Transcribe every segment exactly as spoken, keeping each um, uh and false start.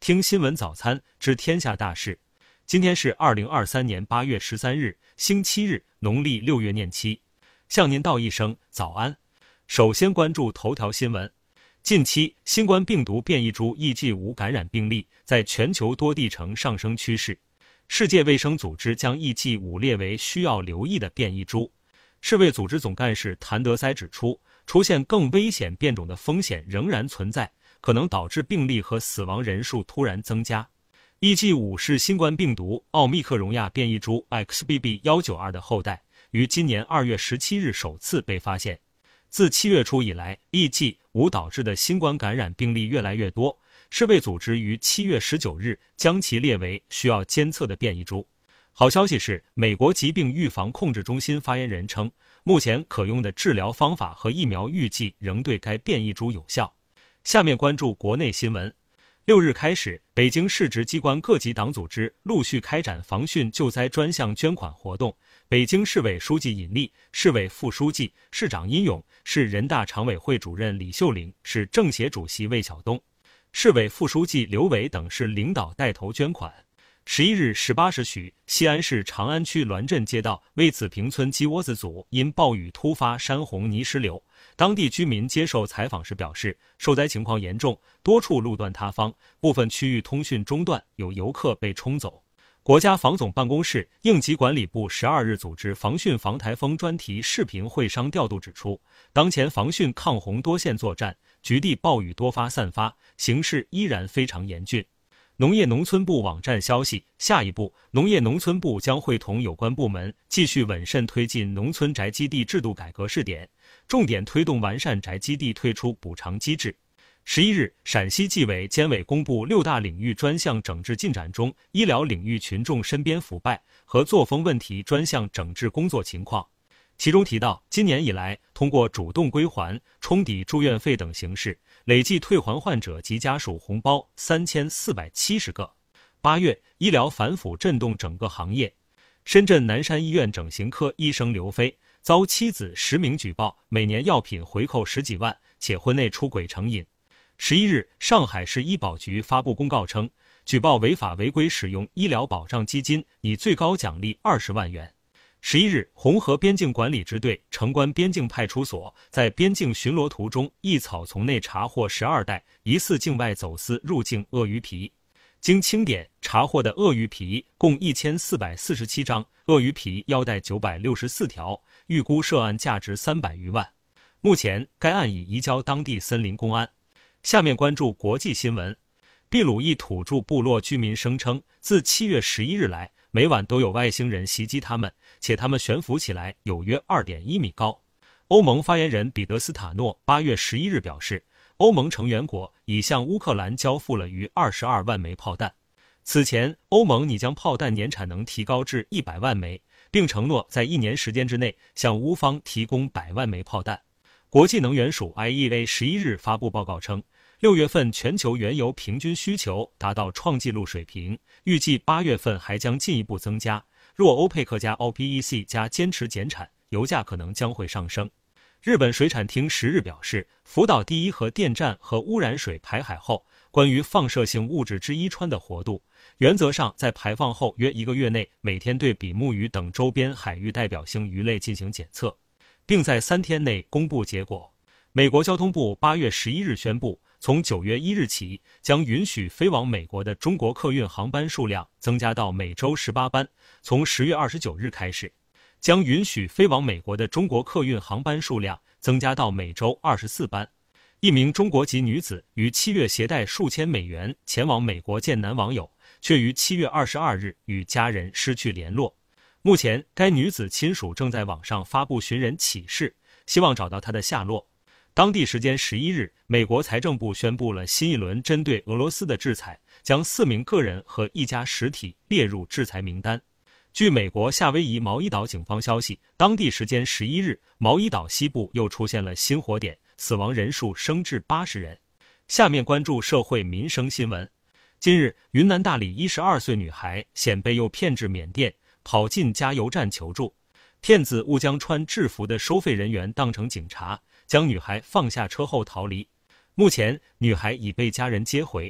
听新闻早餐知天下大事。今天是二零二三年八月十三日，星期日，农历六月廿七。向您道一声早安。首先关注头条新闻。近期，新冠病毒变异株 E G 五 感染病例在全球多地呈上升趋势。世界卫生组织将 E G 五 列为需要留意的变异株。世卫组织总干事谭德塞指出，出现更危险变种的风险仍然存在，可能导致病例和死亡人数突然增加。E G 五 是新冠病毒奥密克戎亚变异株 X B B 一九二 的后代，于今年二月十七日首次被发现。自七月初以来 ，E G 五 导致的新冠感染病例越来越多。世卫组织于七月十九日将其列为需要监测的变异株。好消息是，美国疾病预防控制中心发言人称，目前可用的治疗方法和疫苗预计仍对该变异株有效。下面关注国内新闻。六日开始，北京市直机关各级党组织陆续开展防汛救灾专项捐款活动。北京市委书记尹力、市委副书记、市长殷勇、市人大常委会主任李秀玲、市政协主席魏晓东、市委副书记刘伟等市领导带头捐款。十一日十八时许，西安市长安区滦镇街道魏子坪村鸡窝子组因暴雨突发山洪泥石流，当地居民接受采访时表示，受灾情况严重，多处路段塌方，部分区域通讯中断，有游客被冲走。国家防总办公室、应急管理部十二日组织防汛防台风专题视频会商调度指出，当前防汛抗洪多线作战，局地暴雨多发散发，形势依然非常严峻。农业农村部网站消息，下一步，农业农村部将会同有关部门继续稳慎推进农村宅基地制度改革试点，重点推动完善宅基地退出补偿机制。十一日，陕西纪委监委公布六大领域专项整治进展中医疗领域群众身边腐败和作风问题专项整治工作情况。其中提到，今年以来，通过主动归还、冲抵住院费等形式，累计退还患者及家属红包三千四百七十个。八月，医疗反腐震动整个行业。深圳南山医院整形科医生刘飞遭妻子实名举报，每年药品回扣十几万，且婚内出轨成瘾。十一日，上海市医保局发布公告称，举报违法违规使用医疗保障基金，拟最高奖励二十万元。十一日，红河边境管理支队城关边境派出所在边境巡逻途中，一草丛内查获十二袋疑似境外走私入境鳄鱼皮。经清点，查获的鳄鱼皮共一千四百四十七张，鳄鱼皮腰带九百六十四条，预估涉案价值三百余万。目前，该案已移交当地森林公安。下面关注国际新闻。秘鲁一土著部落居民声称，自七月十一日来，每晚都有外星人袭击他们，且他们悬浮起来有约 二点一米高。欧盟发言人彼得斯塔诺八月十一日表示，欧盟成员国已向乌克兰交付了逾二十二万枚炮弹。此前，欧盟拟将炮弹年产能提高至一百万枚，并承诺在一年时间之内向乌方提供百万枚炮弹。国际能源署 I E A 十一日发布报告称，六月份全球原油平均需求达到创纪录水平，预计八月份还将进一步增加。若欧佩克加 O P E C 加坚持减产，油价可能将会上升。日本水产厅十日表示，福岛第一核电站核污染水排海后，关于放射性物质之一氚的活度，原则上在排放后约一个月内，每天对比目鱼等周边海域代表性鱼类进行检测，并在三天内公布结果。美国交通部八月十一日宣布，从九月一日起，将允许飞往美国的中国客运航班数量增加到每周十八班。从十月二十九日开始，将允许飞往美国的中国客运航班数量增加到每周二十四班。一名中国籍女子于七月携带数千美元前往美国见男网友，却于七月二十二日与家人失去联络。目前，该女子亲属正在网上发布寻人启事，希望找到她的下落。当地时间十一日，美国财政部宣布了新一轮针对俄罗斯的制裁，将四名个人和一家实体列入制裁名单。据美国夏威夷毛伊岛警方消息，当地时间十一日，毛伊岛西部又出现了新火点，死亡人数升至八十人。下面关注社会民生新闻。近日，云南大理一十二岁女孩险被诱骗至缅甸，跑进加油站求助。骗子误将穿制服的收费人员当成警察，将女孩放下车后逃离。目前，女孩已被家人接回。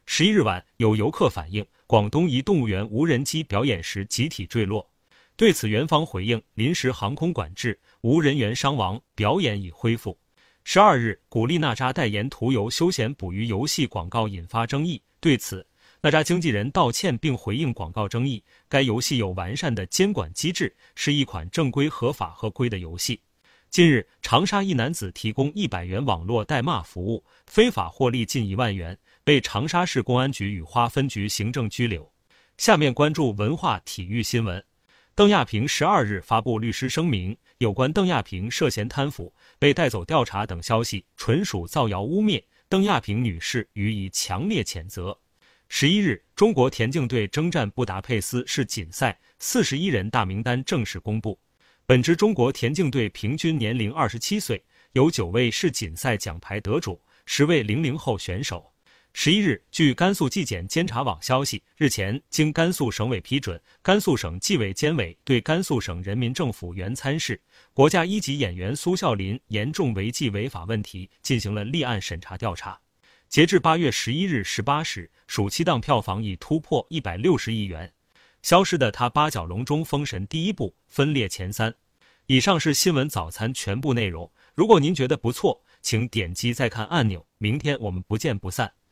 十一日晚，有游客反映广东一动物园无人机表演时集体坠落。对此，园方回应临时航空管制，无人员伤亡，表演已恢复。十二日，古力娜扎代言途游休闲捕鱼游戏广告引发争议，对此，娜扎经纪人道歉并回应广告争议，该游戏有完善的监管机制，是一款正规合法合规的游戏。近日，长沙一男子提供一百元网络代骂服务，非法获利近一万元，被长沙市公安局雨花分局行政拘留。下面关注文化体育新闻。邓亚萍十二日发布律师声明，有关邓亚萍涉嫌贪腐、被带走调查等消息纯属造谣污蔑，邓亚萍女士予以强烈谴责。十一日，中国田径队征战布达佩斯世锦赛，四十一人大名单正式公布。本支中国田径队平均年龄二十七岁，有九位世锦赛奖牌得主，十位零零后选手。十一日，据甘肃纪检监察网消息，日前经甘肃省委批准，甘肃省纪委监委对甘肃省人民政府原参事、国家一级演员苏孝林严重违纪违法问题进行了立案审查调查。截至八月十一日十八时，暑期档票房已突破一百六十亿元。消失的她八角笼中封神第一部分列前三。以上是新闻早餐全部内容，如果您觉得不错，请点击再看按钮，明天我们不见不散。